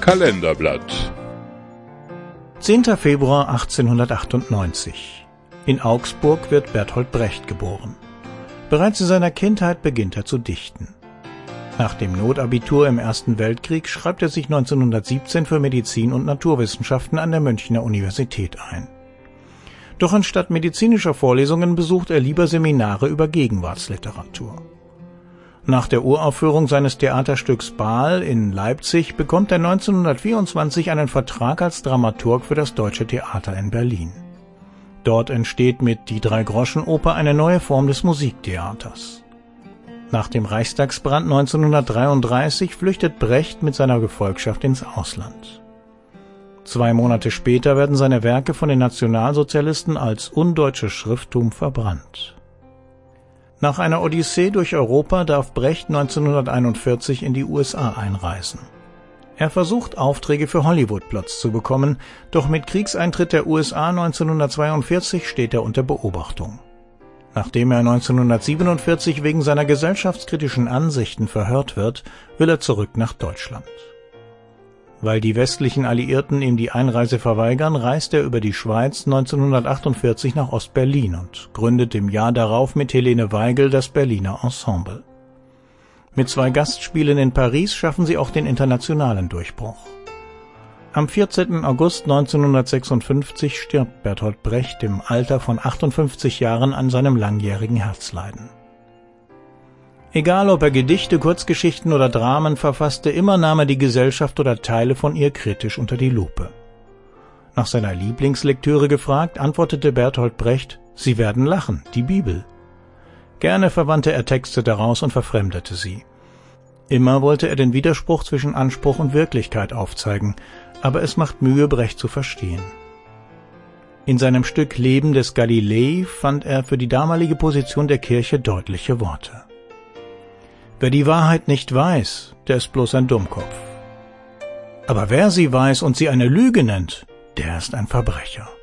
Kalenderblatt. 10. Februar 1898. In Augsburg wird Bertolt Brecht geboren. Bereits in seiner Kindheit beginnt er zu dichten. Nach dem Notabitur im Ersten Weltkrieg schreibt er sich 1917 für Medizin und Naturwissenschaften an der Münchner Universität ein. Doch anstatt medizinischer Vorlesungen besucht er lieber Seminare über Gegenwartsliteratur. Nach der Uraufführung seines Theaterstücks Baal in Leipzig bekommt er 1924 einen Vertrag als Dramaturg für das Deutsche Theater in Berlin. Dort entsteht mit Die Drei-Groschen-Oper eine neue Form des Musiktheaters. Nach dem Reichstagsbrand 1933 flüchtet Brecht mit seiner Gefolgschaft ins Ausland. 2 Monate später werden seine Werke von den Nationalsozialisten als undeutsches Schrifttum verbrannt. Nach einer Odyssee durch Europa darf Brecht 1941 in die USA einreisen. Er versucht, Aufträge für Hollywood-Plots zu bekommen, doch mit Kriegseintritt der USA 1942 steht er unter Beobachtung. Nachdem er 1947 wegen seiner gesellschaftskritischen Ansichten verhört wird, will er zurück nach Deutschland. Weil die westlichen Alliierten ihm die Einreise verweigern, reist er über die Schweiz 1948 nach Ost-Berlin und gründet im Jahr darauf mit Helene Weigel das Berliner Ensemble. Mit 2 Gastspielen in Paris schaffen sie auch den internationalen Durchbruch. Am 14. August 1956 stirbt Bertolt Brecht im Alter von 58 Jahren an seinem langjährigen Herzleiden. Egal ob er Gedichte, Kurzgeschichten oder Dramen verfasste, immer nahm er die Gesellschaft oder Teile von ihr kritisch unter die Lupe. Nach seiner Lieblingslektüre gefragt, antwortete Bertolt Brecht: „Sie werden lachen, die Bibel." Gerne verwandte er Texte daraus und verfremdete sie. Immer wollte er den Widerspruch zwischen Anspruch und Wirklichkeit aufzeigen, aber es macht Mühe, Brecht zu verstehen. In seinem Stück Leben des Galilei fand er für die damalige Position der Kirche deutliche Worte. Wer die Wahrheit nicht weiß, der ist bloß ein Dummkopf. Aber wer sie weiß und sie eine Lüge nennt, der ist ein Verbrecher.